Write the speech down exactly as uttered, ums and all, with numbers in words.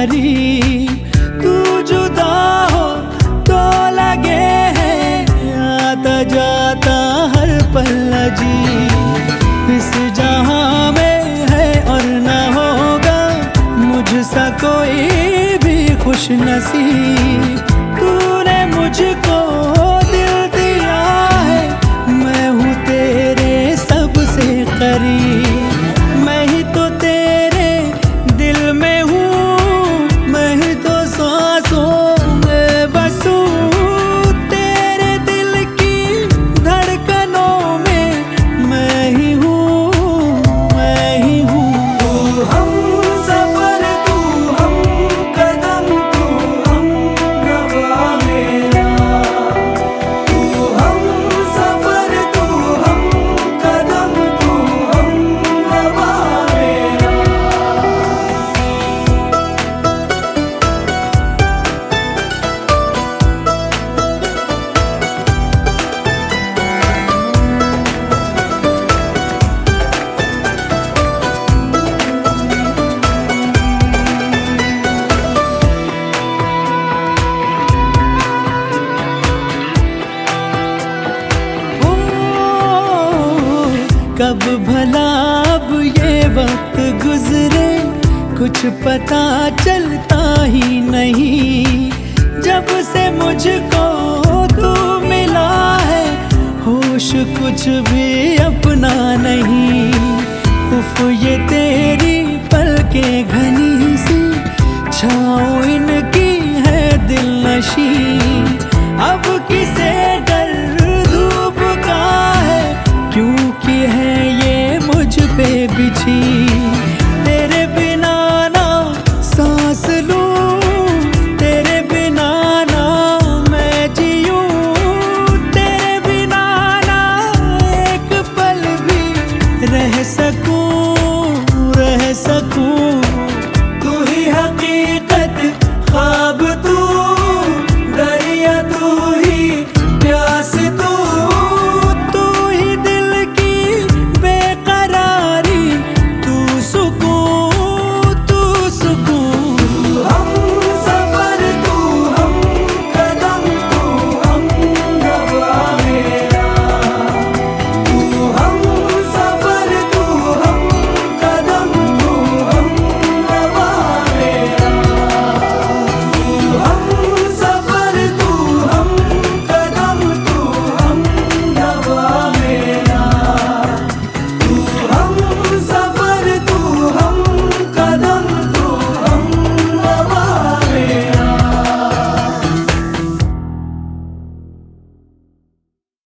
करीब। तू जुदा हो तो लगे है आता जाता हर पल अजीब। इस जहां में है और न होगा मुझसा कोई भी खुश नसीब। तूने मुझको दिल दिया है, मैं हूँ तेरे सबसे करीब। मैं ही तो तेरे दिल में हूँ, मैं ही तो सांसों में बसूं। तेरे दिल की धड़कनों में मैं ही हूँ, मैं ही हूँ। तू हम सफर, तू हम कदम, तू हम नवा मेरा। तू हम सफर, तू हम कदम, तू हम नवा मेरा। कब भला अब ये वक्त गुजरे कुछ पता चलता ही नहीं। जब से मुझको तू मिला है होश कुछ भी अपना नहीं। उफ ये तेरी पलकें घनी सी छाँव इनकी है दिल नशी।